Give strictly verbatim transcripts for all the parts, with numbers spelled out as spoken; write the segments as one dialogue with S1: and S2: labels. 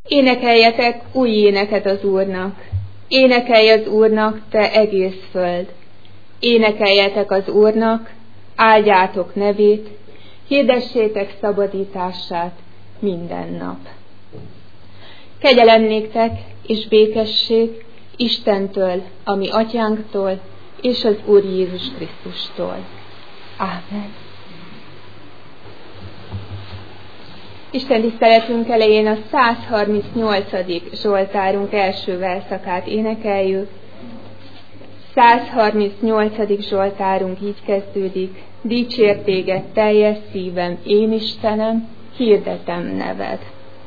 S1: Énekeljetek új éneket az Úrnak. Énekelj az Úrnak, te egész föld. Énekeljetek az Úrnak, áldjátok nevét, hirdessétek szabadítását minden nap. Kegyelem néktek és békesség Istentől, a mi atyánktól, és az Úr Jézus Krisztustól. Ámen. Isten tiszteletünk elején a száz harmincnyolcadik Zsoltárunk első verszakát énekeljük. száz harmincnyolcadik Zsoltárunk így kezdődik. Dicsért téged teljes szívem, én Istenem, hirdetem neved.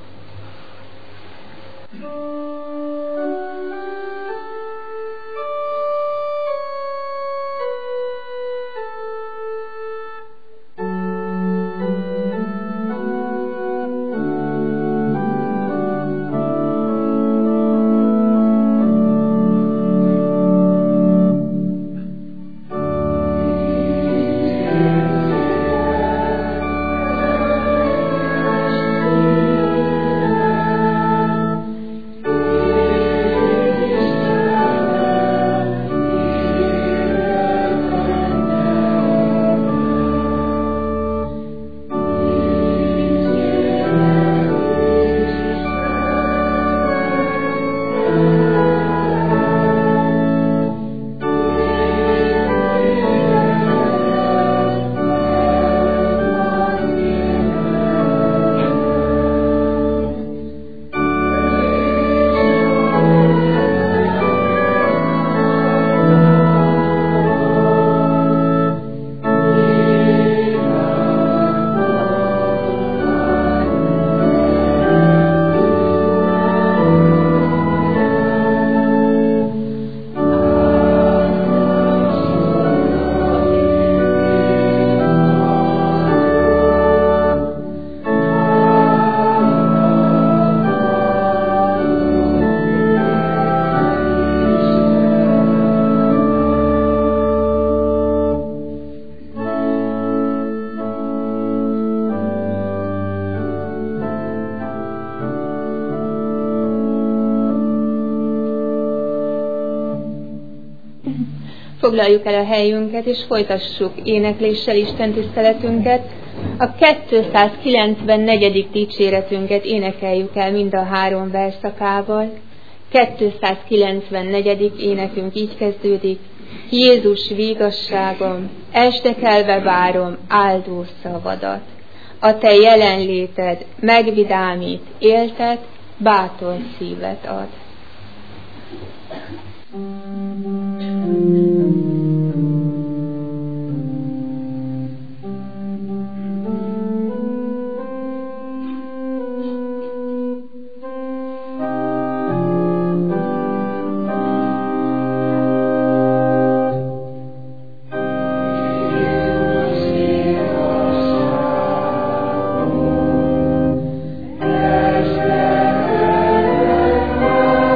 S1: Foglaljuk el a helyünket, és folytassuk énekléssel Isten tiszteletünket. A kétszázkilencvennegyedik dicséretünket énekeljük el mind a három verszakával. kétszázkilencvennegyedik énekünk így kezdődik. Jézus vígasságom, estekelve várom áldó szavadat. A te jelenléted megvidámít, éltet, bátor szívet ad.
S2: Amen.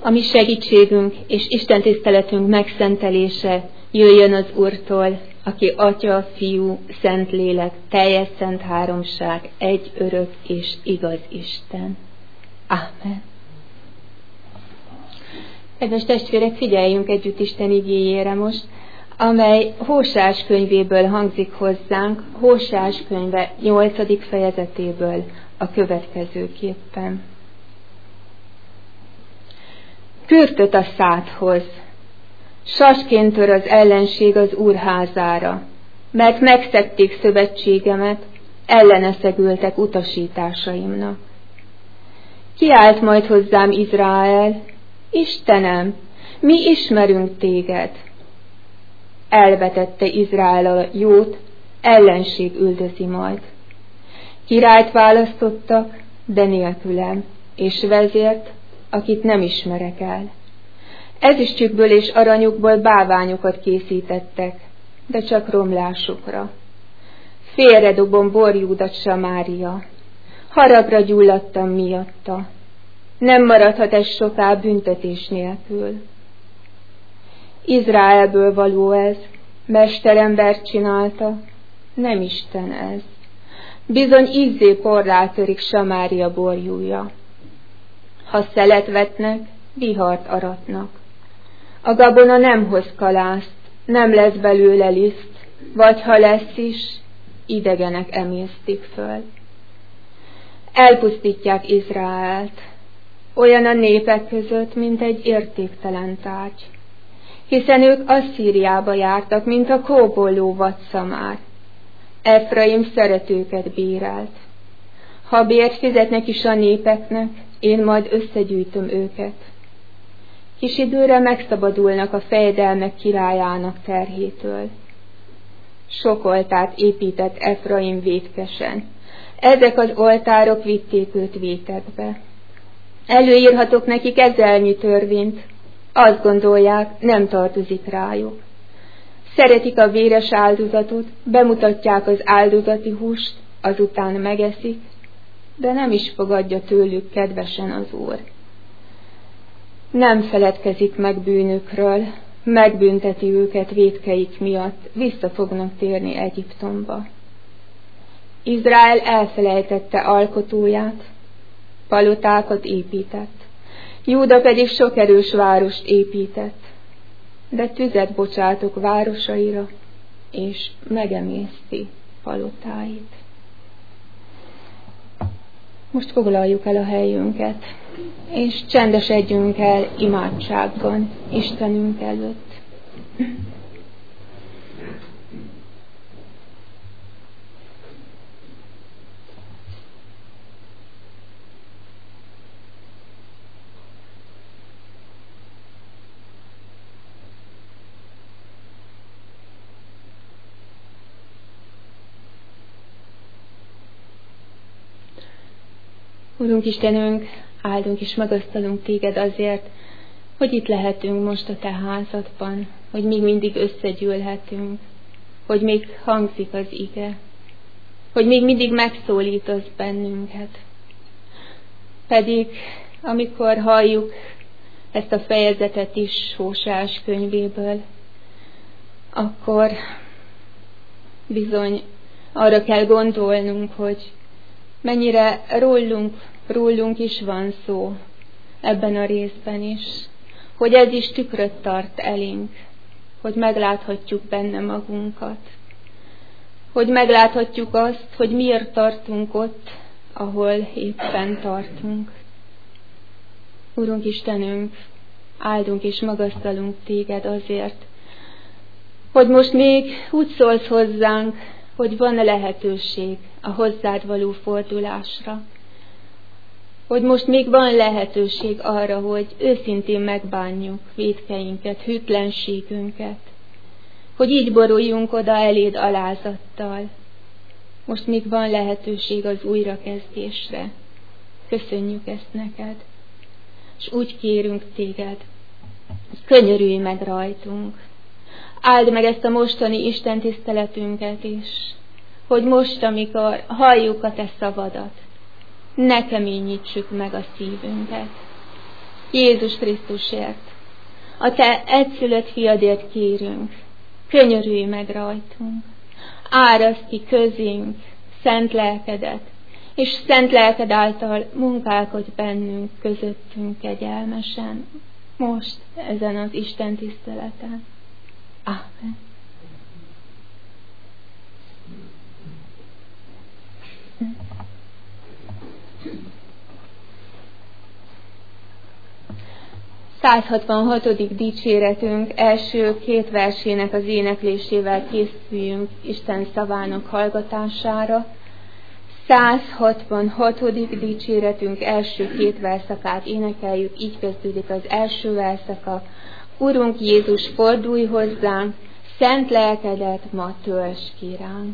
S1: A mi segítségünk és Isten tiszteletünk megszentelése jöjjön az Úrtól, aki Atya, Fiú, Szentlélek, teljes szent háromság, egy örök és igaz Isten. Ámen. Kedves testvérek, figyeljünk együtt Isten igéjére most, amely Hóseás könyvéből hangzik hozzánk, Hóseás könyve nyolcadik fejezetéből a következőképpen. Kürtöt a szádhoz, sasként tör az ellenség az Úr házára, mert megszegték szövetségemet, ellene szegültek utasításaimnak. Kiált majd hozzám Izrael, Istenem, mi ismerünk téged. Elvetette Izrael a jót, ellenség üldözi majd. Királyt választottak, de nélkülem, és vezért, akit nem ismerek el. Ezüstjükből és aranyukból bálványokat készítettek, de csak romlásukra. Félredobom borjúdat Samária, haragra gyulladtam miatta. Nem maradhat ez soká büntetés nélkül. Izraelből való ez, mesterember csinálta, nem Isten ez. Bizony ízzé porrá törik Samária borjúja. Ha szelet vetnek, vihart aratnak. A gabona nem hoz kalászt, nem lesz belőle liszt, vagy ha lesz is, idegenek emésztik föl. Elpusztítják Izraelt, olyan a népek között, mint egy értéktelen tárgy, hiszen ők Asszíriába jártak, mint a kóbolló vadszamár. Efraim szeretőket bírált. Ha bért fizetnek is a népeknek, én majd összegyűjtöm őket. Kis időre megszabadulnak a fejedelmek királyának terhétől. Sok oltárt épített Efraim vétkesen. Ezek az oltárok vitték őt vétekbe. Előírhatok nekik ezernyi törvényt, azt gondolják, nem tartozik rájuk. Szeretik a véres áldozatot, bemutatják az áldozati húst, azután megeszik, de nem is fogadja tőlük kedvesen az Úr. Nem feledkezik meg bűnükről, megbünteti őket vétkeik miatt, vissza fognak térni Egyiptomba. Izrael elfelejtette alkotóját, palotákat épített, Júda pedig sok erős várost épített, de tüzet bocsátok városaira, és megemészti palotáit. Most foglaljuk el a helyünket, és csendesedjünk el imádságban Istenünk előtt. Urunk Istenünk, áldunk és magasztalunk téged azért, hogy itt lehetünk most a te házadban, hogy még mindig összegyűlhetünk, hogy még hangzik az ige, hogy még mindig megszólítasz bennünket. Pedig amikor halljuk ezt a fejezetet is Hóseás könyvéből, akkor bizony arra kell gondolnunk, hogy mennyire rólunk, rólunk is van szó ebben a részben is, hogy ez is tükröt tart elénk, hogy megláthatjuk benne magunkat, hogy megláthatjuk azt, hogy miért tartunk ott, ahol éppen tartunk. Urunk Istenünk, áldunk és magasztalunk téged azért, hogy most még úgy szólsz hozzánk, hogy van lehetőség a hozzád való fordulásra, hogy most még van lehetőség arra, hogy őszintén megbánjuk vétkeinket, hűtlenségünket, hogy így boruljunk oda eléd alázattal. Most még van lehetőség az újrakezdésre. Köszönjük ezt neked, és úgy kérünk téged, hogy könyörülj meg rajtunk. Áld meg ezt a mostani Isten tiszteletünket is, hogy most, amikor halljuk a te szavadat, ne keményítsük meg a szívünket, Jézus Krisztusért, a te egyszülött fiadért kérünk, könyörülj meg rajtunk, áraszt ki közénk szent lelkedet, és szent lelked által munkálkodj bennünk, közöttünk kegyelmesen, most ezen az Isten tiszteleten. Ámen. száz hatvanhatodik dicséretünk első két versének az éneklésével készüljünk Isten szavának hallgatására. száz hatvanhatodik dicséretünk első két verszakát énekeljük, így kezdődik az első verszaka. Urunk Jézus, fordulj hozzánk, szent lelkedet ma töltsd ki ránk.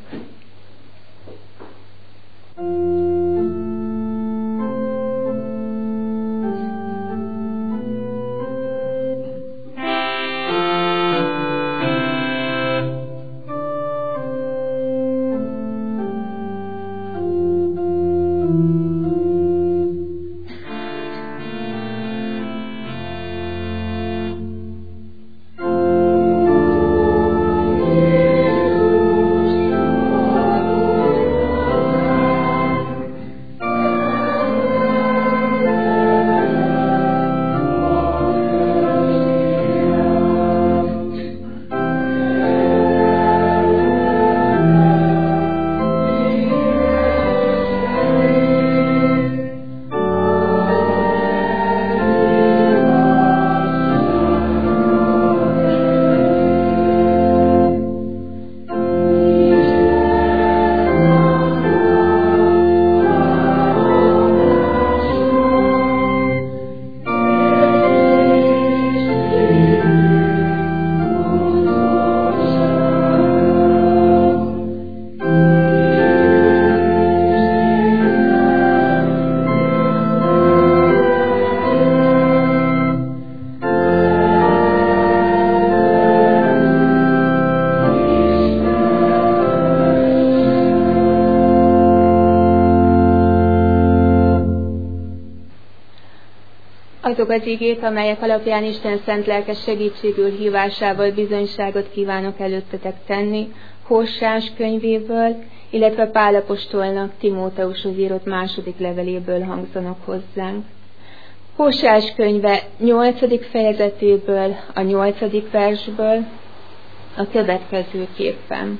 S1: Azok az igék, amelyek alapján Isten szent lelkes segítségül hívásával bizonyságot kívánok előttetek tenni, Hossás könyvéből, illetve Pál apostolnak Timóteushoz írott második leveléből hangzanak hozzánk. Hossás könyve nyolcadik fejezetéből, a nyolcadik versből a következőképpen.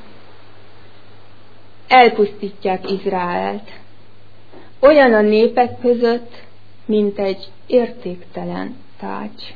S1: Elpusztítják Izraelt. Olyan a népek között, mint egy értéktelen tárgy.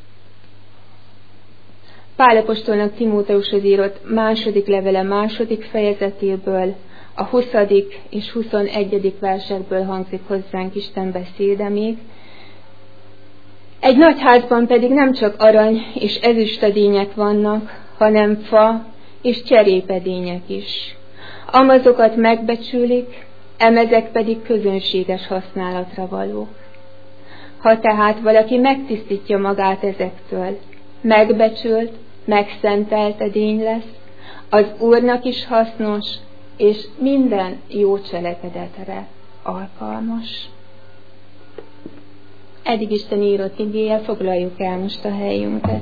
S1: Pál apostolnak Timóteushoz írott második levele második fejezetéből, a huszadik és huszonegyedik versekből hangzik hozzánk Isten beszéde még. Egy nagy házban pedig nem csak arany és ezüstedények vannak, hanem fa és cserépedények is. Amazokat megbecsülik, emezek pedig közönséges használatra valók. Ha tehát valaki megtisztítja magát ezektől, megbecsült, megszentelt edény lesz, az Úrnak is hasznos, és minden jó cselekedetre alkalmas. Eddig Isten írott igéje, foglaljuk el most a helyünket.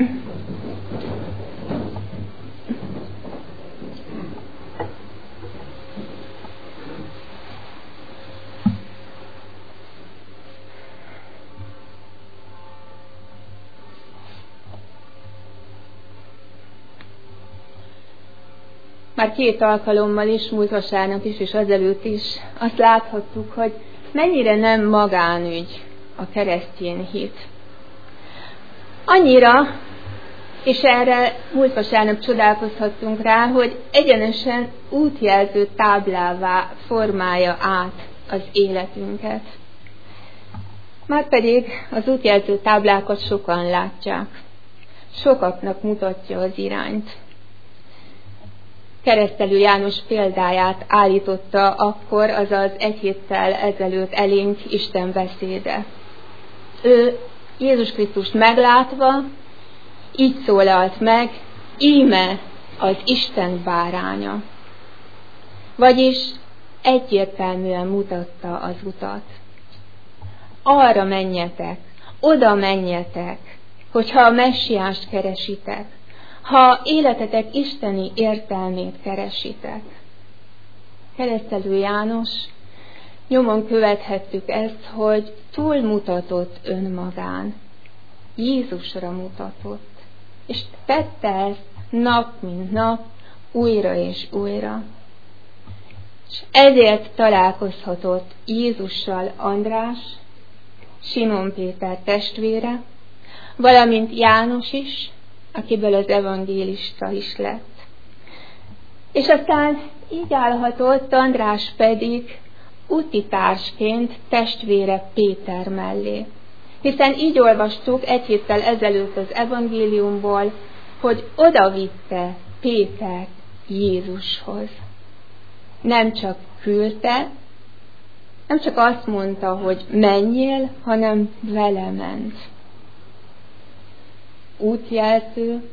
S1: Már két alkalommal is, múlt vasárnap is, és azelőtt is azt láthattuk, hogy mennyire nem magánügy a keresztény hit. Annyira, és erre múlt vasárnap csodálkozhattunk rá, hogy egyenesen útjelző táblává formálja át az életünket. Márpedig az útjelző táblákat sokan látják. Sokaknak mutatja az irányt. Keresztelő János példáját állította akkor, azaz egy héttel ezelőtt elénk Isten beszéde. Ő Jézus Krisztust meglátva így szólalt meg, íme az Isten báránya. Vagyis egyértelműen mutatta az utat. Arra menjetek, oda menjetek, hogyha a messiást keresitek, ha életetek isteni értelmét keresitek. Keresztelő János, nyomon követhettük ezt, hogy túlmutatott önmagán, Jézusra mutatott, és tette ezt nap mint nap, újra és újra. És ezért találkozhatott Jézussal András, Simon Péter testvére, valamint János is, akiből az evangélista is lett. És aztán így állhatott András pedig útitársként testvére Péter mellé. Hiszen így olvastuk egy héttel ezelőtt az evangéliumból, hogy odavitte Péter Jézushoz. Nem csak küldte, nem csak azt mondta, hogy menjél, hanem vele ment. Útjelző,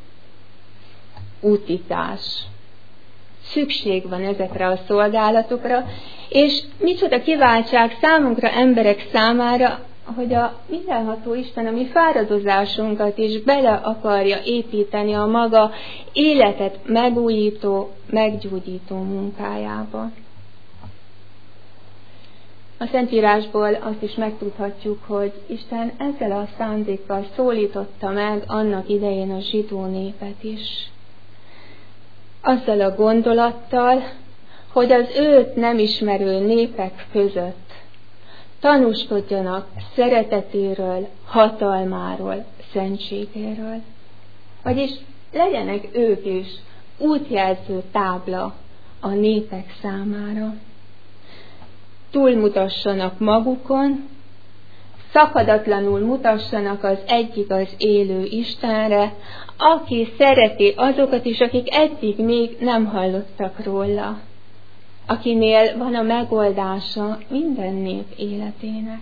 S1: útitás. Szükség van ezekre a szolgálatokra, és micsoda kiváltság számunkra, emberek számára, hogy a mindenható Isten a mi fáradozásunkat is bele akarja építeni a maga életet megújító, meggyógyító munkájába. A Szentírásból azt is megtudhatjuk, hogy Isten ezzel a szándékkal szólította meg annak idején a zsidó népet is. Azzal a gondolattal, hogy az őt nem ismerő népek között tanúskodjanak szeretetéről, hatalmáról, szentségéről. Vagyis legyenek ők is útjelző tábla a népek számára. Túlmutassanak magukon, szakadatlanul mutassanak az egyik az élő Istenre, aki szereti azokat is, akik eddig még nem hallottak róla, akinél van a megoldása minden nép életének.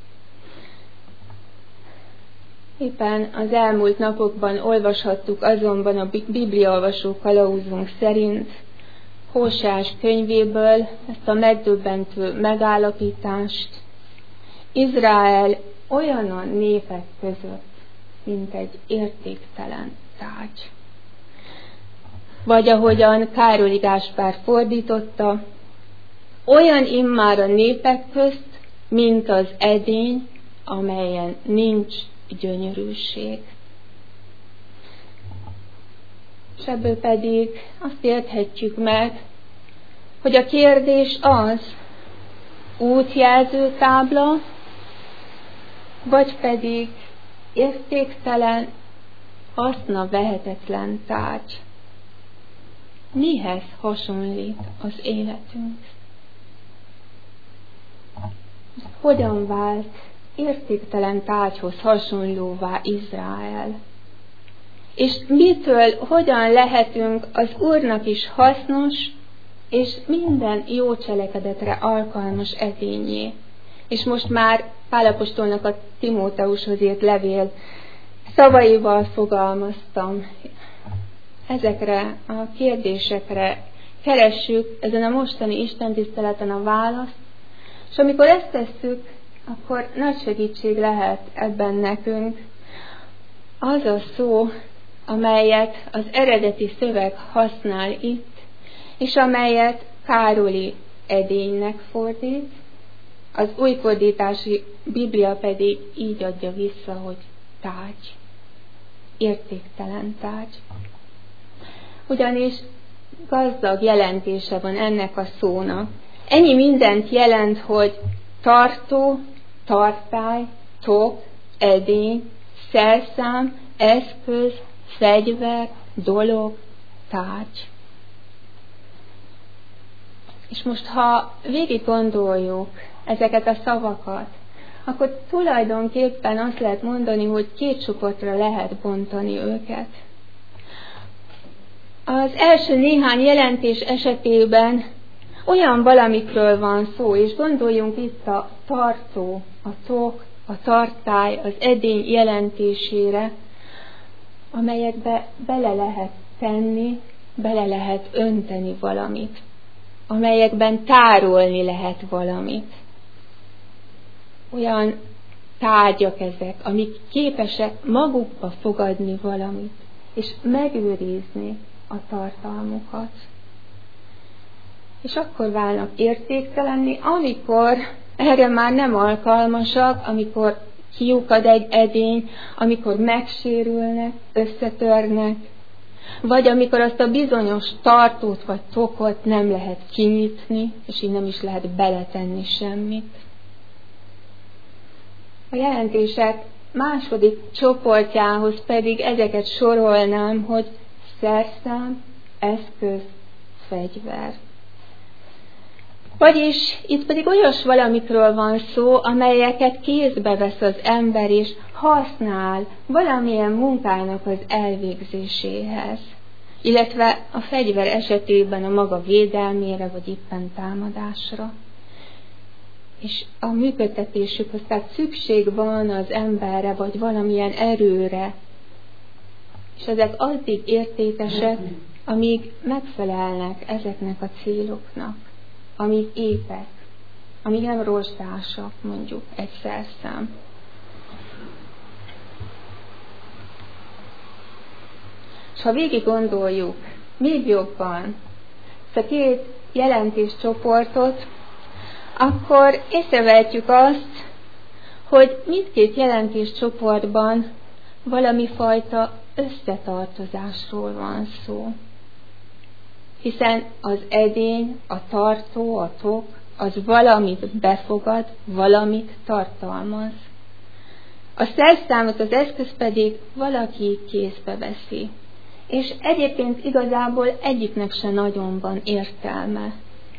S1: Éppen az elmúlt napokban olvashattuk azonban a bibliaolvasó kalauzunk szerint Hóseás könyvéből ezt a megdöbbentő megállapítást: Izrael olyan a népek között, mint egy értéktelen tárgy. Vagy ahogyan Károli Gáspár fordította, olyan immár a népek közt, mint az edény, amelyen nincs gyönyörűség. És ebből pedig azt érthetjük meg, hogy a kérdés az, útjelző tábla, vagy pedig értéktelen, haszna vehetetlen tárgy. Mihez hasonlít az életünk? Hogyan vált értéktelen tárgyhoz hasonlóvá Izrael? És mitől, hogyan lehetünk az Úrnak is hasznos, és minden jó cselekedetre alkalmas edényé? És most már Pál apostolnak a Timóteushoz írt levél szavaival fogalmaztam. Ezekre a kérdésekre keressük ezen a mostani istentiszteleten a választ, és amikor ezt tesszük, akkor nagy segítség lehet ebben nekünk az a szó, amelyet az eredeti szöveg használ itt, és amelyet Károli edénynek fordít, az újfordítási Biblia pedig így adja vissza, hogy tárgy, értéktelen tárgy. Ugyanis gazdag jelentése van ennek a szónak. Ennyi mindent jelent, hogy tartó, tartály, tok, edény, szerszám, eszköz, fegyver, dolog, tárgy. És most, ha végig gondoljuk ezeket a szavakat, akkor tulajdonképpen azt lehet mondani, hogy két csoportra lehet bontani őket. Az első néhány jelentés esetében olyan valamikről van szó, és gondoljunk itt a tartó, a tok, a tartály, az edény jelentésére, amelyekbe bele lehet tenni, bele lehet önteni valamit, amelyekben tárolni lehet valamit. Olyan tárgyak ezek, amik képesek magukba fogadni valamit, és megőrizni a tartalmukat. És akkor válnak értéktelenni, amikor erre már nem alkalmasak, amikor kiukad egy edény, amikor megsérülnek, összetörnek, vagy amikor azt a bizonyos tartót vagy tokot nem lehet kinyitni, és így nem is lehet beletenni semmit. A jelentések második csoportjához pedig ezeket sorolnám, hogy szerszám, eszköz, fegyver. Vagyis itt pedig olyas valamikről van szó, amelyeket kézbe vesz az ember, és használ valamilyen munkának az elvégzéséhez, illetve a fegyver esetében a maga védelmére, vagy éppen támadásra. És a működtetésükhöz, tehát szükség van az emberre, vagy valamilyen erőre, és ezek addig értékesek, amíg megfelelnek ezeknek a céloknak, amíg épek, amíg nem rozsdásak, mondjuk egy szerszám. És ha végig gondoljuk még jobban ezt a két jelentéscsoportot, akkor észrevehetjük azt, hogy mindkét jelentéscsoportban valami fajta összetartozásról van szó. Hiszen az edény, a tartó, a tok, az valamit befogad, valamit tartalmaz. A szerszámot, az eszköz pedig valaki kézbe veszi. És egyébként igazából egyiknek se nagyon van értelme.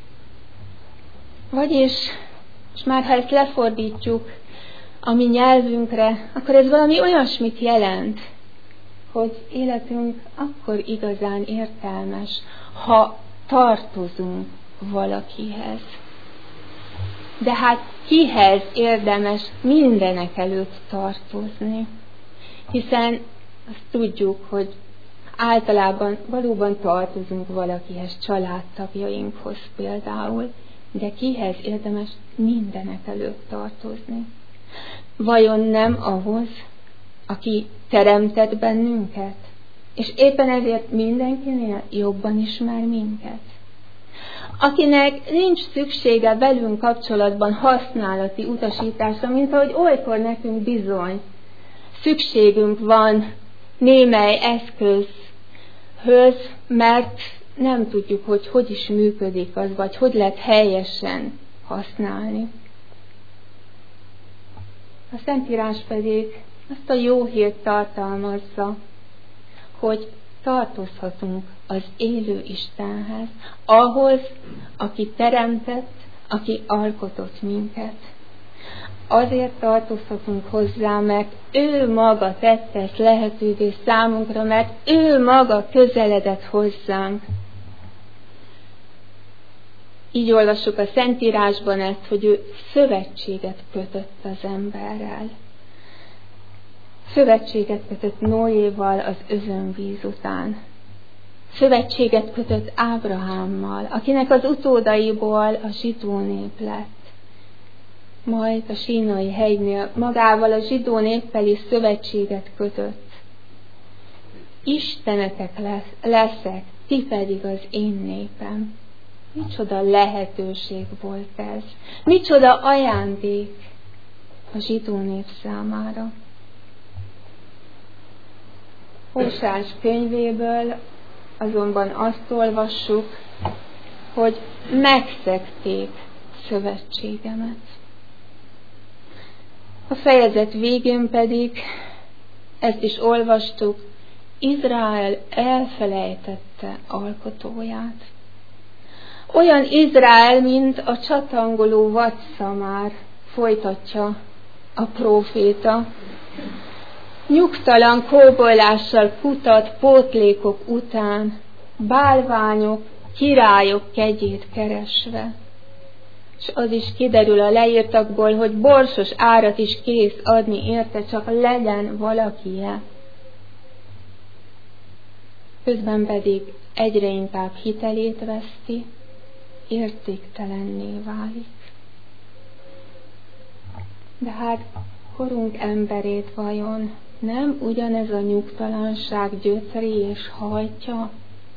S1: Vagyis, és már ha ezt lefordítjuk a mi nyelvünkre, akkor ez valami olyasmit jelent, hogy életünk akkor igazán értelmes, ha tartozunk valakihez. De hát kihez érdemes mindenek előtt tartozni? Hiszen azt tudjuk, hogy általában valóban tartozunk valakihez, családtagjainkhoz például, de kihez érdemes mindenek előtt tartozni? Vajon nem ahhoz, aki teremtett bennünket, és éppen ezért mindenkinél jobban ismer minket? Akinek nincs szüksége velünk kapcsolatban használati utasításra, mint ahogy olykor nekünk bizony szükségünk van némely eszközhöz, mert nem tudjuk, hogy hogy is működik az, vagy hogy lehet helyesen használni. A Szentírás pedig azt a jó hírt tartalmazza, hogy tartozhatunk az élő Istenhez, ahhoz, aki teremtett, aki alkotott minket. Azért tartozhatunk hozzá, mert ő maga tette ezt lehetővé számunkra, mert ő maga közeledett hozzánk. Így olvassuk a Szentírásban ezt, hogy ő szövetséget kötött az emberrel. Szövetséget kötött Noéval az özönvíz után. Szövetséget kötött Ábrahámmal, akinek az utódaiból a zsidó nép lett. Majd a sínai hegynél magával a zsidó néppel is szövetséget kötött. Istenetek lesz, leszek, ti pedig az én népem. Micsoda lehetőség volt ez. Micsoda ajándék a zsidó nép számára. Hósás könyvéből azonban azt olvassuk, hogy megszegték szövetségemet. A fejezet végén pedig ezt is olvastuk, Izrael elfelejtette alkotóját. Olyan Izrael, mint a csatangoló vadszamár, folytatja a próféta. Nyugtalan kóbolylással kutat pótlékok után, bálványok, királyok kegyét keresve. És az is kiderül a leírtakból, hogy borsos árat is kész adni érte, csak legyen valakie. Közben pedig egyre inkább hitelét veszti, értéktelenné válik. De hát korunk emberét vajon nem ugyanez a nyugtalanság gyötri és hajtja?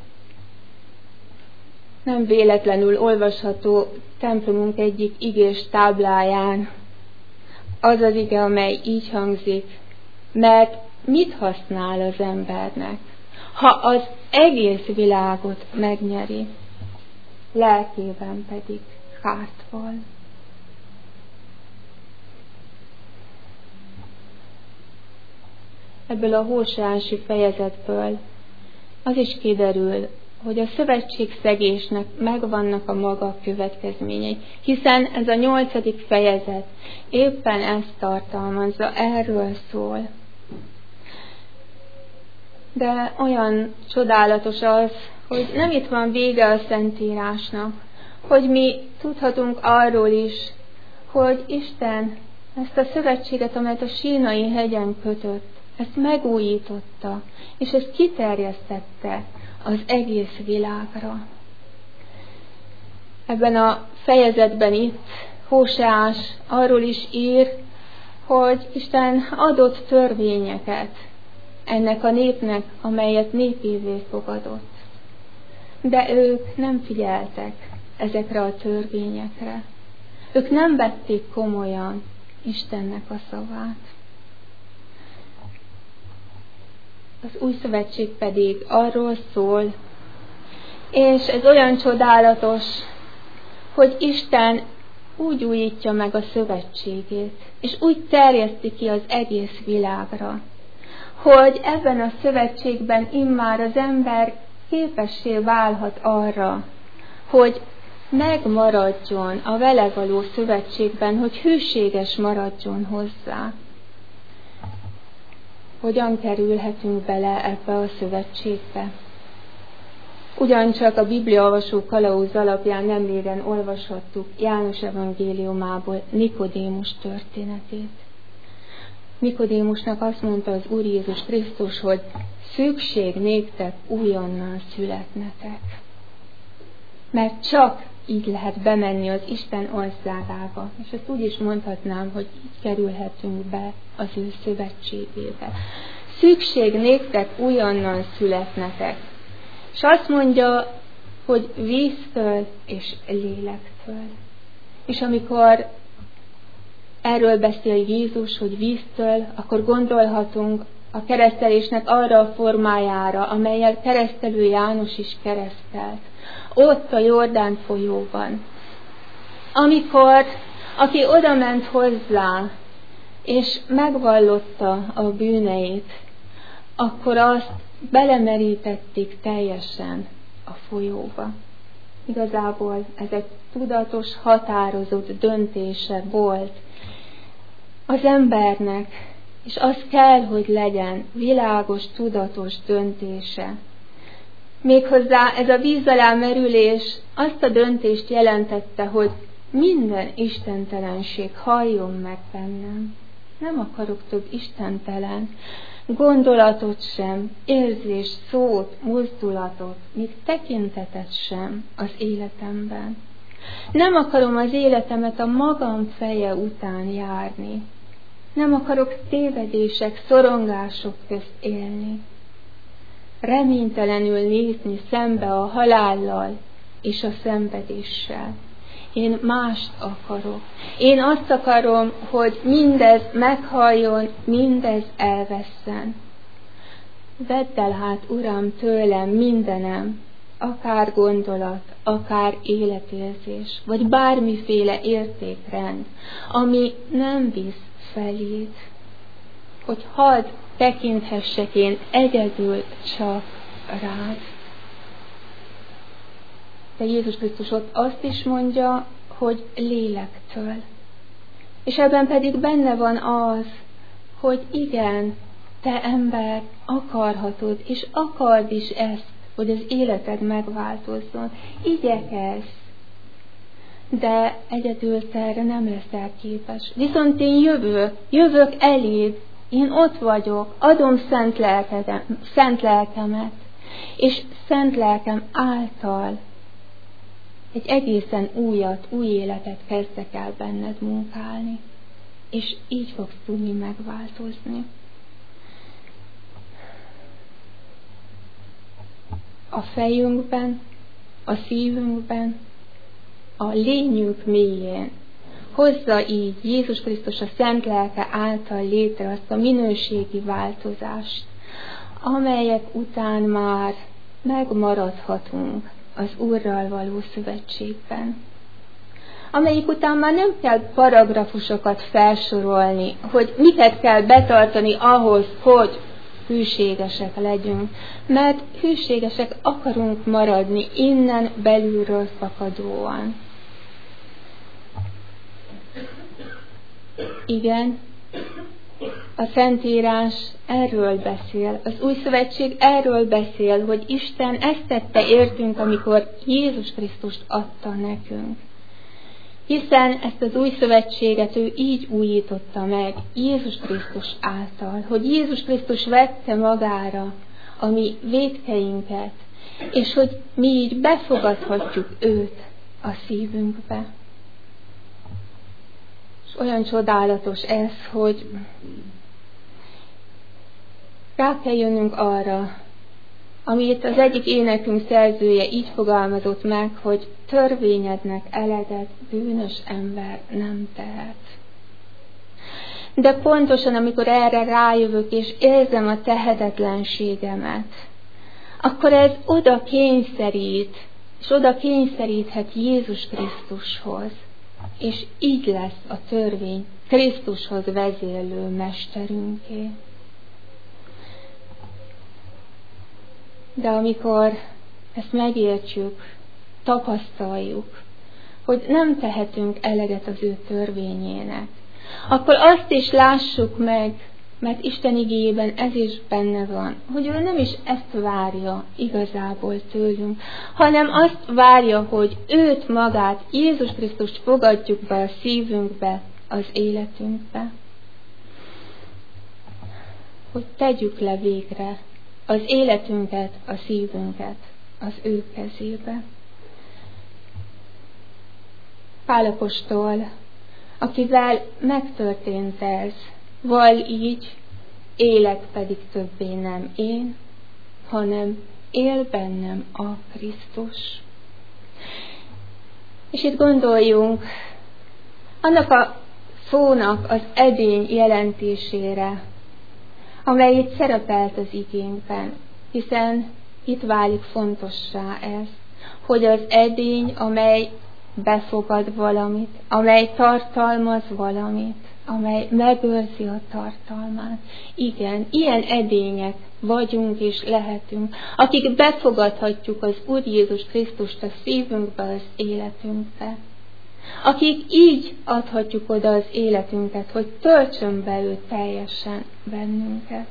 S1: Nem véletlenül olvasható templomunk egyik igés tábláján az az ige, amely így hangzik, mert mit használ az embernek, ha az egész világot megnyeri, lelkében pedig kárt van. Ebből a hóseási fejezetből az is kiderül, hogy a szövetségszegésnek megvannak a maga következményei, hiszen ez a nyolcadik fejezet éppen ezt tartalmazza, erről szól. De olyan csodálatos az, hogy nem itt van vége a Szentírásnak, hogy mi tudhatunk arról is, hogy Isten ezt a szövetséget, amelyet a Sínai hegyen kötött, ezt megújította, és ezt kiterjesztette az egész világra. Ebben a fejezetben itt Hóseás arról is ír, hogy Isten adott törvényeket ennek a népnek, amelyet népévé fogadott. De ők nem figyeltek ezekre a törvényekre. Ők nem vették komolyan Istennek a szavát. Az új szövetség pedig arról szól, és ez olyan csodálatos, hogy Isten úgy újítja meg a szövetségét, és úgy terjeszti ki az egész világra, hogy ebben a szövetségben immár az ember képessé válhat arra, hogy megmaradjon a vele való szövetségben, hogy hűséges maradjon hozzá. Hogyan kerülhetünk bele ebbe a szövetségbe? Ugyancsak a bibliaolvasó kalauz alapján nemrégen olvashattuk János evangéliumából Nikodémus történetét. Nikodémusnak azt mondta az Úr Jézus Krisztus, hogy szükség néktek újonnan születnetek. Mert csak így lehet bemenni az Isten országába. És ezt úgy is mondhatnám, hogy így kerülhetünk be az ő szövetségébe. Szükség néktek újonnan születnetek. És azt mondja, hogy víztől és lélektől. És amikor erről beszél Jézus, hogy víztől, akkor gondolhatunk a keresztelésnek arra a formájára, amellyel keresztelő János is keresztelt. Ott a Jordán folyóban. Amikor, aki oda ment hozzá, és megvallotta a bűneit, akkor azt belemerítették teljesen a folyóba. Igazából ez egy tudatos, határozott döntése volt az embernek, és az kell, hogy legyen világos, tudatos döntése. Méghozzá ez a víz alá merülés azt a döntést jelentette, hogy minden istentelenség halljon meg bennem. Nem akarok több istentelen gondolatot sem, érzést, szót, mozdulatot, még tekintetet sem az életemben. Nem akarom az életemet a magam feje után járni. Nem akarok tévedések, szorongások közt élni. Reménytelenül nézni szembe a halállal és a szenvedéssel. Én mást akarok. Én azt akarom, hogy mindez meghalljon, mindez elvesszen. Vedd el hát, Uram, tőlem mindenem, akár gondolat, akár életérzés, vagy bármiféle értékrend, ami nem visz feléd, hogy hadd tekinthessek én egyedül csak rád. De Jézus Krisztus ott azt is mondja, hogy lélektől. És ebben pedig benne van az, hogy igen, te ember akarhatod, és akard is ezt, hogy az életed megváltozzon. Igyekezz, de egyedül te erre nem leszel képes. Viszont én jövök, jövök eléd, én ott vagyok, adom szent, lelkedem, szent lelkemet, és szent lelkem által egy egészen újat, új életet kezdek el benned munkálni. és így fogsz tudni megváltozni. A fejünkben, a szívünkben, a lényünk mélyén hozza így Jézus Krisztus a Szent Lelke által létre azt a minőségi változást, amelyek után már megmaradhatunk az Úrral való szövetségben. Amelyik után már nem kell paragrafusokat felsorolni, hogy miket kell betartani ahhoz, hogy hűségesek legyünk, mert hűségesek akarunk maradni innen belülről fakadóan. Igen, a Szentírás erről beszél, az Új Szövetség erről beszél, hogy Isten ezt tette értünk, amikor Jézus Krisztust adta nekünk. Hiszen ezt az Új Szövetséget ő így újította meg, Jézus Krisztus által, hogy Jézus Krisztus vette magára a mi vétkeinket, és hogy mi így befogadhatjuk őt a szívünkbe. És olyan csodálatos ez, hogy rá kell jönnünk arra, amit az egyik énekünk szerzője így fogalmazott meg, hogy törvényednek eleget bűnös ember nem tehet. De pontosan, amikor erre rájövök, és érzem a tehetetlenségemet, akkor ez oda kényszerít, és oda kényszeríthet Jézus Krisztushoz, és így lesz a törvény Krisztushoz vezérlő mesterünké. De amikor ezt megértjük, tapasztaljuk, hogy nem tehetünk eleget az ő törvényének, akkor azt is lássuk meg, mert Isten igéjében ez is benne van, hogy ő nem is ezt várja igazából tőlünk, hanem azt várja, hogy őt magát, Jézus Krisztust fogadjuk be a szívünkbe, az életünkbe. Hogy tegyük le végre az életünket, a szívünket az ő kezébe. Pál apostol, akivel megtörtént ez, val így, élek pedig többé nem én, hanem él bennem a Krisztus. És itt gondoljunk annak a szónak az edény jelentésére, amely itt szerepelt az igénkben, hiszen itt válik fontossá ez, hogy az edény, amely befogad valamit, amely tartalmaz valamit, amely megőrzi a tartalmát. Igen, ilyen edények vagyunk és lehetünk, akik befogadhatjuk az Úr Jézus Krisztust a szívünkbe, az életünkbe. Akik így adhatjuk oda az életünket, hogy töltsön be ő teljesen bennünket.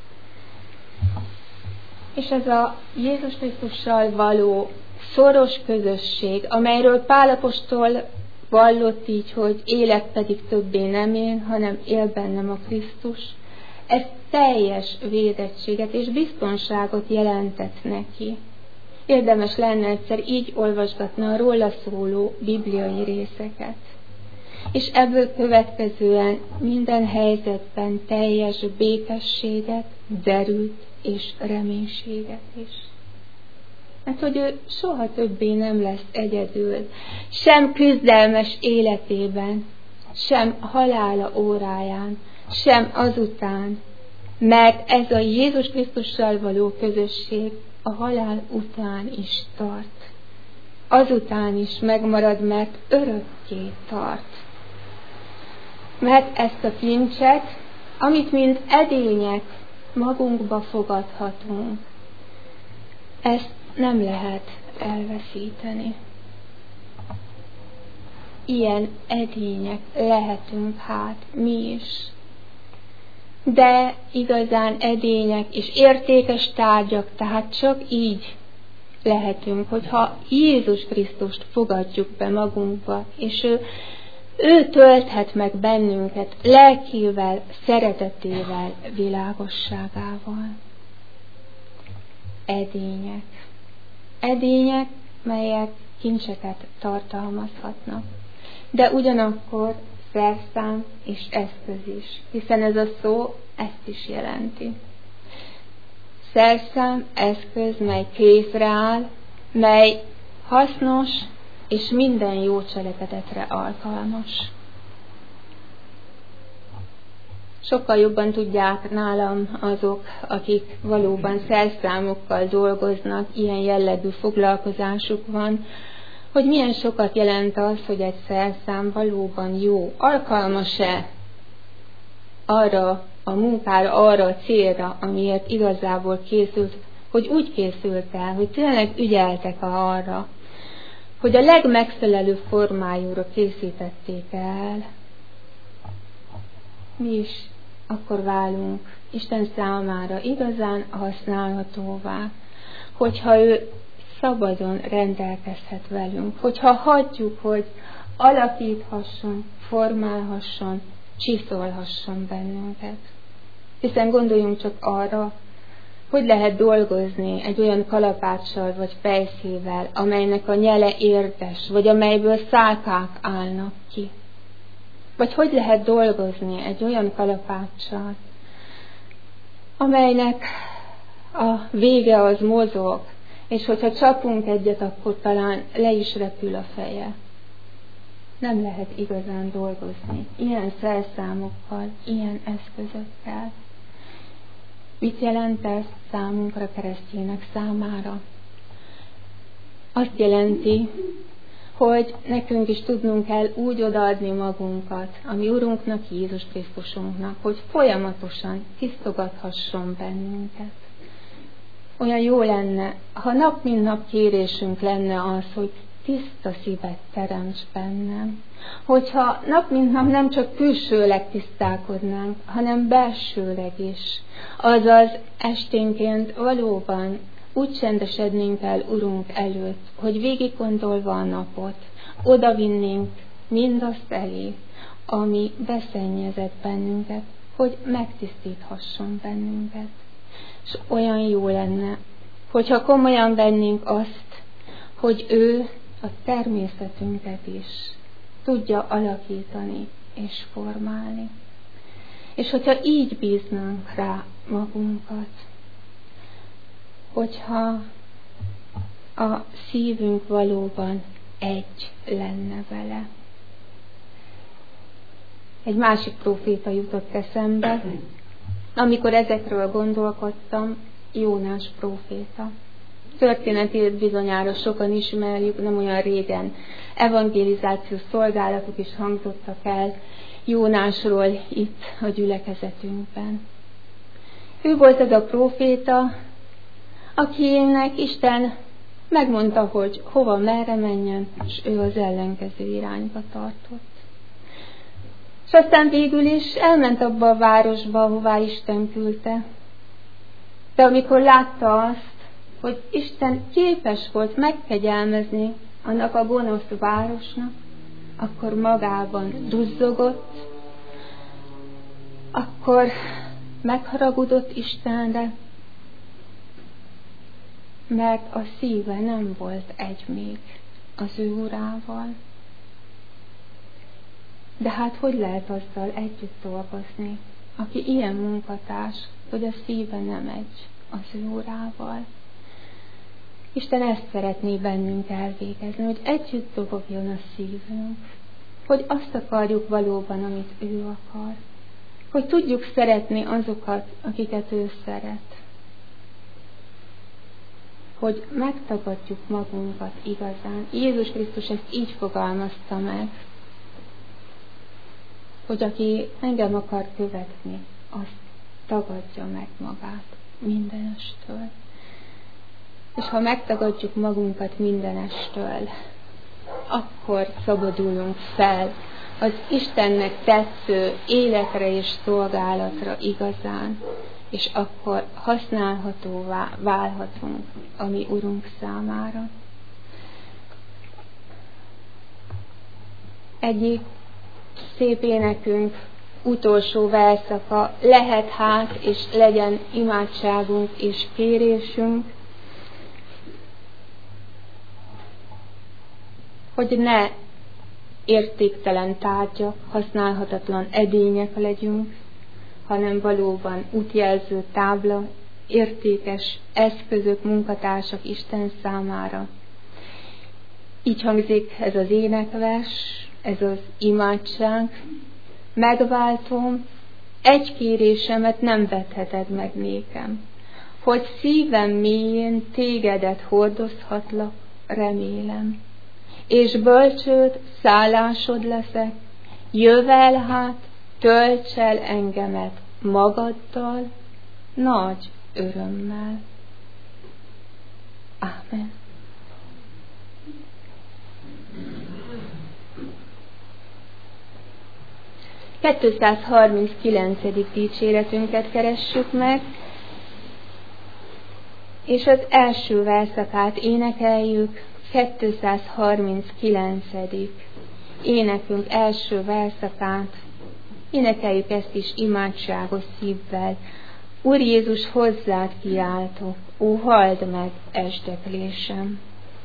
S1: És ez a Jézus Krisztussal való szoros közösség, amelyről Pál apostol vallott így, hogy élek pedig többé nem én, hanem él bennem a Krisztus, ez teljes védettséget és biztonságot jelentett neki. Érdemes lenne egyszer így olvasgatni a róla szóló bibliai részeket. És ebből következően minden helyzetben teljes békességet, derűt és reménységet is. Mert hogy ő soha többé nem lesz egyedül, sem küzdelmes életében, sem halála óráján, sem azután, mert ez a Jézus Krisztussal való közösség a halál után is tart. Azután is megmarad, mert örökké tart. Mert ezt a kincset, amit mint edények magunkba fogadhatunk, ezt nem lehet elveszíteni. Ilyen edények lehetünk hát mi is. De igazán edények és értékes tárgyak, tehát csak így lehetünk, hogyha Jézus Krisztust fogadjuk be magunkba, és ő, ő tölthet meg bennünket lelkével, szeretetével, világosságával. Edények. Edények, melyek kincseket tartalmazhatnak, de ugyanakkor szerszám és eszköz is, hiszen ez a szó ezt is jelenti. Szerszám, eszköz, mely kézre áll, mely hasznos és minden jó cselekedetre alkalmas. Sokkal jobban tudják nálam azok, akik valóban szerszámokkal dolgoznak, ilyen jellegű foglalkozásuk van, hogy milyen sokat jelent az, hogy egy szerszám valóban jó, alkalmas-e arra a munkára, arra a célra, amiért igazából készült, hogy úgy készült el, hogy tényleg ügyeltek arra, hogy a legmegfelelőbb formájúra készítették el. Mi is akkor válunk Isten számára igazán használhatóvá, hogyha ő szabadon rendelkezhet velünk, hogyha hagyjuk, hogy alakíthasson, formálhasson, csiszolhasson bennünket. Hiszen gondoljunk csak arra, hogy lehet dolgozni egy olyan kalapáccsal vagy fejszével, amelynek a nyele érdes, vagy amelyből szálkák állnak ki. Vagy hogy lehet dolgozni egy olyan kalapáccsal, amelynek a vége az mozog, és hogyha csapunk egyet, akkor talán le is repül a feje. Nem lehet igazán dolgozni ilyen szerszámokkal, ilyen eszközökkel. Mit jelent ez számunkra, keresztjének számára? Azt jelenti, hogy nekünk is tudnunk kell úgy odaadni magunkat, a mi Urunknak, Jézus Krisztusunknak, hogy folyamatosan tisztogathasson bennünket. Olyan jó lenne, ha nap mint nap kérésünk lenne az, hogy tiszta szívet teremts bennem. Hogyha nap mint nap nem csak külsőleg tisztálkodnánk, hanem belsőleg is. Azaz esténként valóban úgy csendesednénk el Urunk előtt, hogy végig gondolva a napot, odavinnénk mindazt elé, ami beszennyezett bennünket, hogy megtisztíthasson bennünket. És olyan jó lenne, hogyha komolyan vennénk azt, hogy ő a természetünket is tudja alakítani és formálni. És hogyha így bíznánk rá magunkat, hogyha a szívünk valóban egy lenne vele. Egy másik próféta jutott eszembe, amikor ezekről gondolkodtam, Jónás próféta. Történetét bizonyára sokan ismerjük, nem olyan régen evangelizációs szolgálatok is hangzottak el Jónásról itt a gyülekezetünkben. Ő volt az a próféta, akinek Isten megmondta, hogy hova, merre menjen, és ő az ellenkező irányba tartott. És aztán végül is elment abba a városba, ahová Isten küldte. De amikor látta azt, hogy Isten képes volt megkegyelmezni annak a gonosz városnak, akkor magában duzzogott, akkor megharagudott Istenre, mert a szíve nem volt egy még az ő urával. De hát hogy lehet azzal együtt dolgozni, aki ilyen munkatárs, hogy a szíve nem egy az ő urával? Isten ezt szeretné bennünk elvégezni, hogy együtt dobogjon a szívünk, hogy azt akarjuk valóban, amit ő akar, hogy tudjuk szeretni azokat, akiket ő szeret, hogy megtagadjuk magunkat igazán. Jézus Krisztus ezt így fogalmazta meg, hogy aki engem akar követni, azt tagadja meg magát mindenestől. És ha megtagadjuk magunkat mindenestől, akkor szabadulunk fel az Istennek tetsző életre és szolgálatra igazán, és akkor használhatóvá válhatunk a mi Urunk számára. Egyik szép énekünk utolsó verszaka: lehet hát, és legyen imádságunk és kérésünk, hogy ne értéktelen tárgyak, használhatatlan edények legyünk, hanem valóban útjelző tábla, értékes eszközök, munkatársak Isten számára. Így hangzik ez az énekvers, ez az imádság. Megváltom, egy kérésemet nem vetheted meg nékem, hogy szívem mélyén tégedet hordozhatlak, remélem. És bölcsőd, szállásod leszek, jövel hát, tölts el engemet magaddal, nagy örömmel. Ámen. kétszázharminckilencedik dicséretünket keressük meg, és az első verszakát énekeljük, kétszázharminckilencedik énekünk első verszakát, énekeljük ezt is imádságos szívvel. Úr Jézus, hozzád kiáltok, ó, halld meg esdeklésem.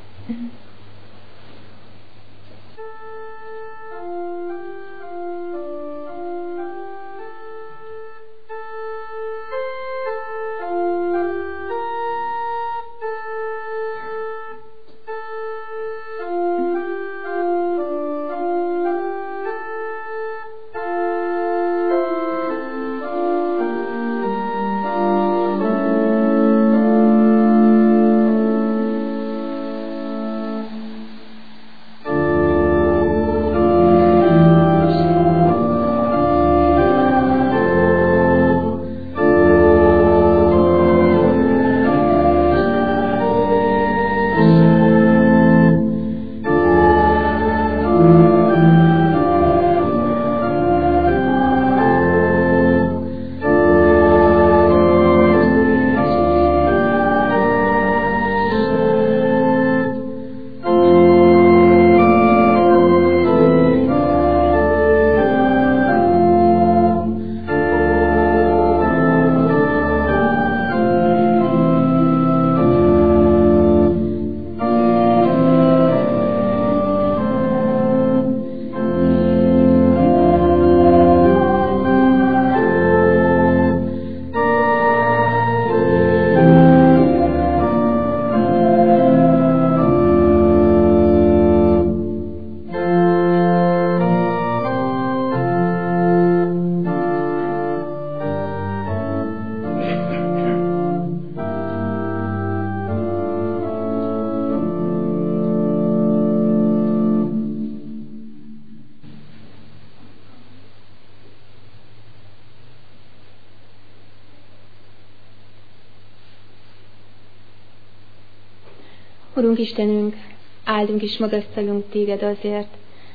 S1: Urunk Istenünk, áldunk és magasztalunk téged azért,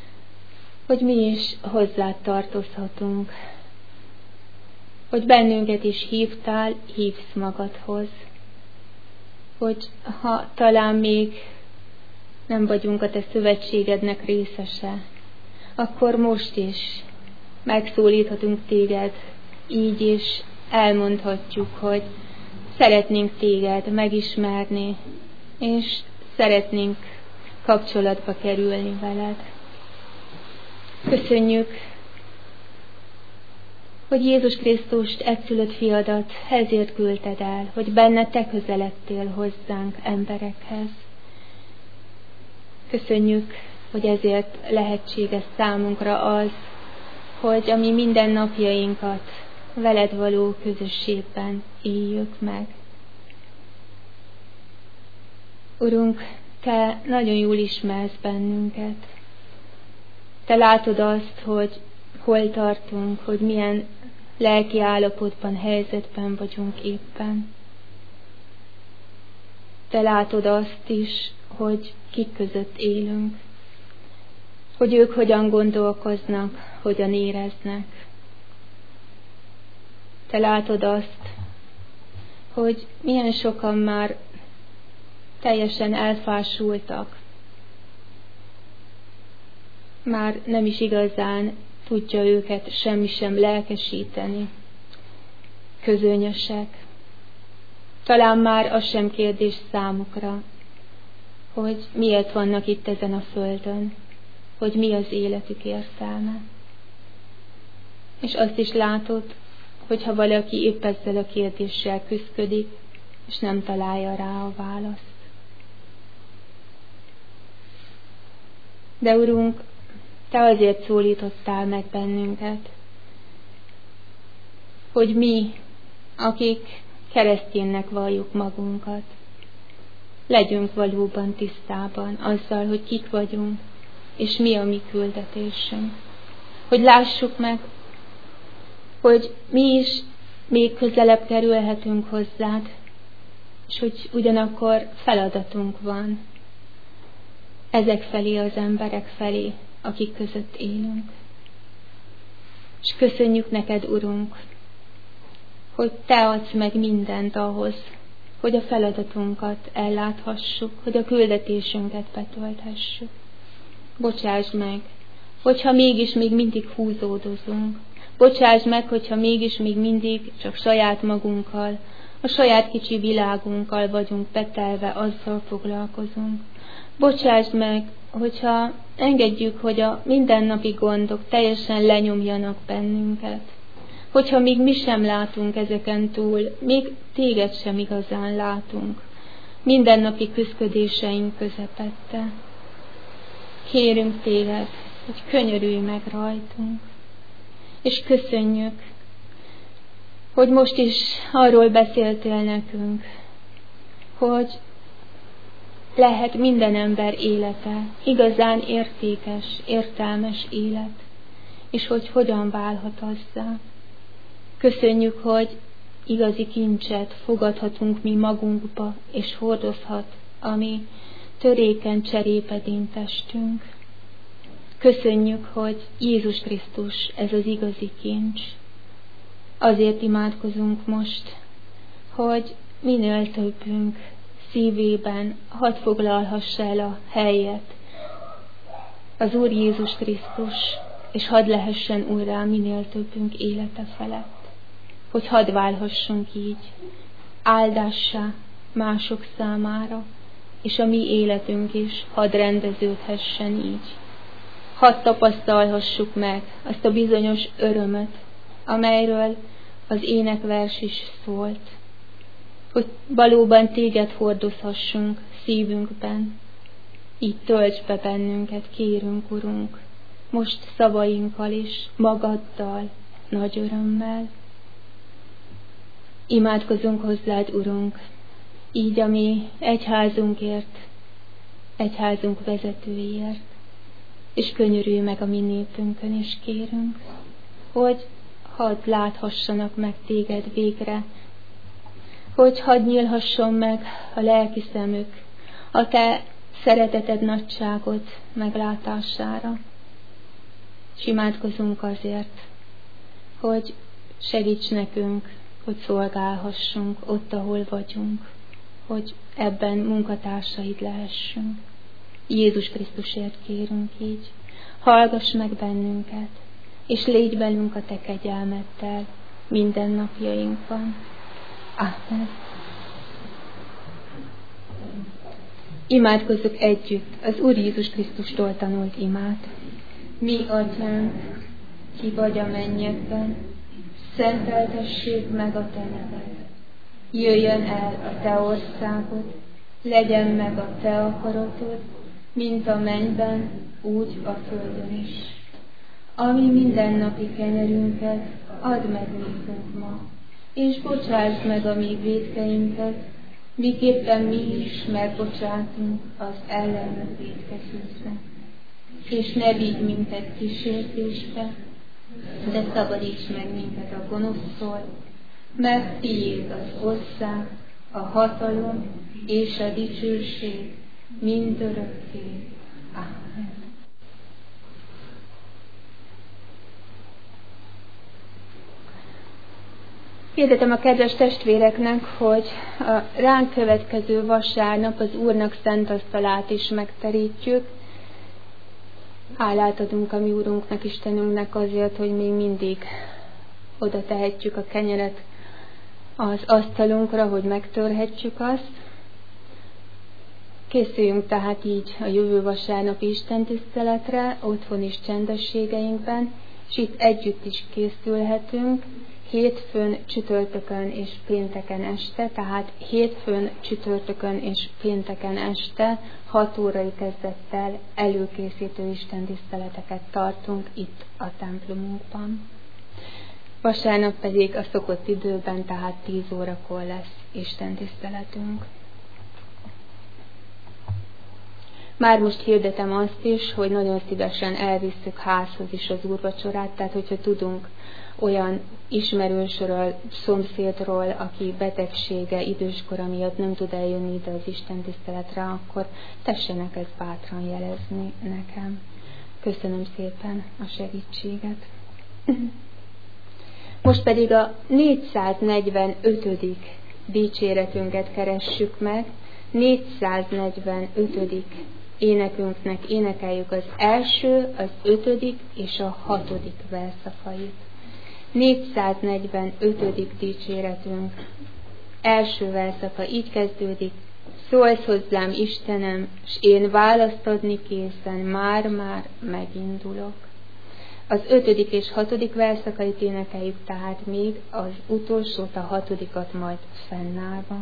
S1: hogy mi is hozzád tartozhatunk, hogy bennünket is hívtál, hívsz magadhoz, hogy ha talán még nem vagyunk a te szövetségednek részese, akkor most is megszólíthatunk téged, így is elmondhatjuk, hogy szeretnénk téged megismerni, és szeretnénk kapcsolatba kerülni veled. Köszönjük, hogy Jézus Krisztust, egyszülött fiadat ezért küldted el, hogy benne te közeledtél hozzánk emberekhez. Köszönjük, hogy ezért lehetséges számunkra az, hogy a mi mindennapjainkat veled való közösségben éljük meg. Urunk, te nagyon jól ismersz bennünket. Te látod azt, hogy hol tartunk, hogy milyen lelki állapotban, helyzetben vagyunk éppen. Te látod azt is, hogy kik között élünk, hogy ők hogyan gondolkoznak, hogyan éreznek. Te látod azt, hogy milyen sokan már teljesen elfásultak. Már nem is igazán tudja őket semmi sem lelkesíteni. Közönyösek. Talán már az sem kérdés számukra, hogy miért vannak itt ezen a földön, hogy mi az életük értelme. És azt is látod, hogyha valaki épp ezzel a kérdéssel küszködik, és nem találja rá a választ. De Urunk, Te azért szólítottál meg bennünket, hogy mi, akik kereszténynek valljuk magunkat, legyünk valóban tisztában azzal, hogy kik vagyunk, és mi a mi küldetésünk. Hogy lássuk meg, hogy mi is még közelebb kerülhetünk hozzád, és hogy ugyanakkor feladatunk van ezek felé, az emberek felé, akik között élünk. És köszönjük neked, Urunk, hogy Te adsz meg mindent ahhoz, hogy a feladatunkat elláthassuk, hogy a küldetésünket betölthessük. Bocsásd meg, hogyha mégis még mindig húzódozunk. Bocsásd meg, hogyha mégis még mindig csak saját magunkkal, a saját kicsi világunkkal vagyunk betelve, azzal foglalkozunk. Bocsásd meg, hogyha engedjük, hogy a mindennapi gondok teljesen lenyomjanak bennünket. Hogyha még mi sem látunk ezeken túl, még téged sem igazán látunk, mindennapi küszködéseink közepette. Kérünk téged, hogy könyörülj meg rajtunk. És köszönjük, hogy most is arról beszéltél nekünk, hogy lehet minden ember élete igazán értékes, értelmes élet, és hogy hogyan válhat azzá. Köszönjük, hogy igazi kincset fogadhatunk mi magunkba, és hordozhat a mi törékeny cserépedény testünk. Köszönjük, hogy Jézus Krisztus ez az igazi kincs. Azért imádkozunk most, hogy minél többünk szívében hadd foglalhassa el a helyet az Úr Jézus Krisztus, és hadd lehessen Úrrá minél többünk élete felett. Hogy hadd válhassunk így áldássá mások számára, és a mi életünk is hadd rendeződhessen így. Hadd tapasztalhassuk meg azt a bizonyos örömöt, amelyről az énekvers is szólt, hogy valóban téged hordozhassunk szívünkben. Így tölts be bennünket, kérünk, Urunk, most szavainkkal is, magaddal, nagy örömmel. Imádkozunk hozzád, Urunk, így a mi egyházunkért, egyházunk vezetőiért, és könyörülj meg a mi népünkön is, kérünk, hogy hadd láthassanak meg téged végre, hogy hadd nyílhasson meg a lelki szemük a te szereteted nagyságod meglátására. És imádkozunk azért, hogy segíts nekünk, hogy szolgálhassunk ott, ahol vagyunk, hogy ebben munkatársaid lehessünk. Jézus Krisztusért kérünk így. Hallgass meg bennünket, és légy velünk a te kegyelmeddel minden napjainkban. Amen. Imádkozzuk együtt az Úr Jézus Krisztustól tanult imát. Mi, Atyánk, ki vagy a mennyekben, szenteltessék meg a te neved. Jöjjön el a te országod, legyen meg a te akaratod, mint a mennyben, úgy a földön is. Ami mindennapi kenyerünket add meg nékünk ma, és bocsásd meg a mi vétkeinket, miképpen mi is megbocsátunk az ellenünk vétkezőknek. És ne vigy minket kísértésbe, de szabadíts meg minket a gonosztól, mert tiéd az ország, a hatalom és a dicsőség mindörökké. Amen. Hirdetem a kedves testvéreknek, hogy a ránk következő vasárnap az Úrnak szent asztalát is megterítjük. Hálát adunk a mi Úrunknak, Istenünknek azért, hogy még mindig oda tehetjük a kenyeret az asztalunkra, hogy megtörhetjük azt. Készüljünk tehát így a jövő vasárnapi istentiszteletre, otthon is csendességeinkben, és itt együtt is készülhetünk, hétfőn, csütörtökön és pénteken este, tehát hétfőn, csütörtökön és pénteken este hat órai kezdettel előkészítő istentiszteleteket tartunk itt a templumunkban. Vasárnap pedig a szokott időben, tehát tíz órakor lesz istentiszteletünk. Már most hirdetem azt is, hogy nagyon szívesen elvisszük házhoz is az úrvacsorát, tehát hogyha tudunk olyan ismerősről, szomszédról, aki betegsége, időskora miatt nem tud eljönni ide az istentiszteletre, akkor tessenek ezt bátran jelezni nekem. Köszönöm szépen a segítséget. Most pedig a négyszáznegyvenötödik dicséretünket keressük meg, négyszáznegyvenötödik énekünknek énekeljük az első, az ötödik és a hatodik verszakait. négyszáznegyvenötödik dicséretünk első verszaka így kezdődik: szólsz hozzám, Istenem, s én választ adni készen, már-már megindulok. Az ötödik és hatodik verszakait énekeljük tehát még, az utolsót, a hatodikat majd fennállva.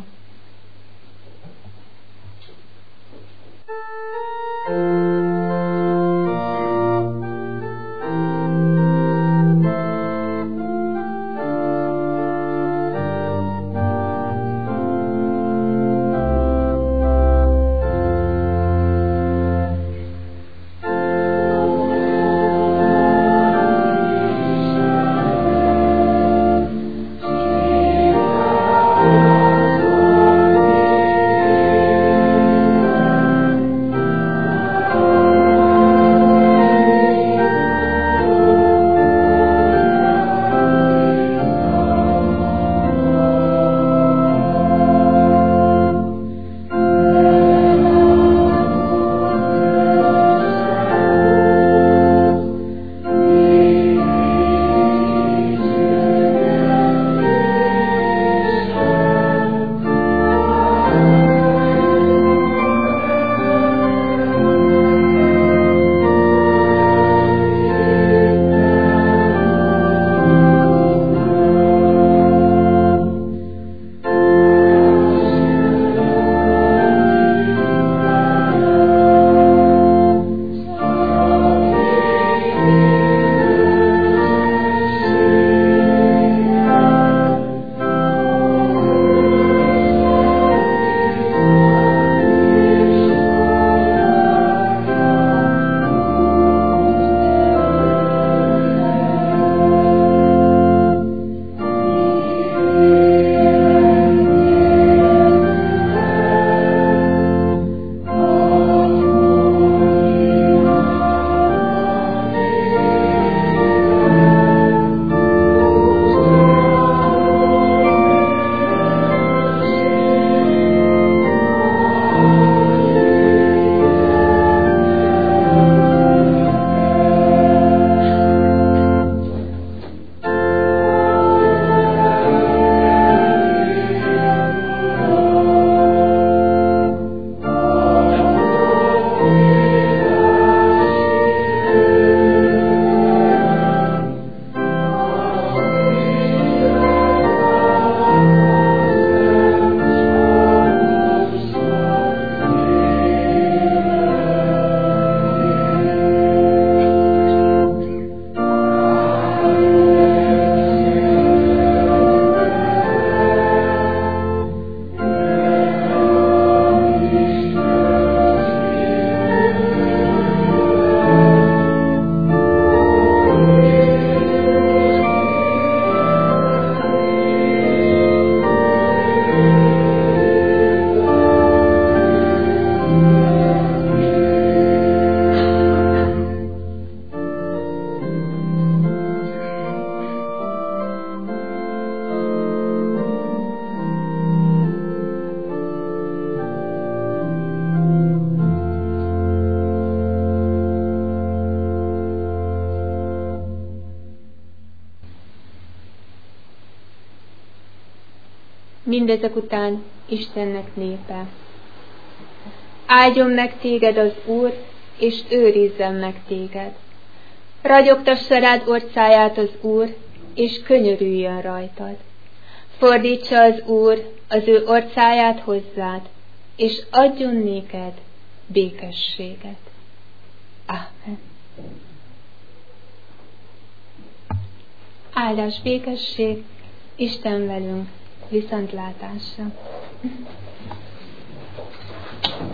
S1: Mindezek után Istennek népe. Áldjon meg téged az Úr, és őrizzen meg téged. Ragyogtassa rád orcáját az Úr, és könyörüljön rajtad. Fordítsa az Úr az ő orcáját hozzád, és adjon néked békességet. Ámen. Áldás, békesség, Isten velünk, viszontlátásra.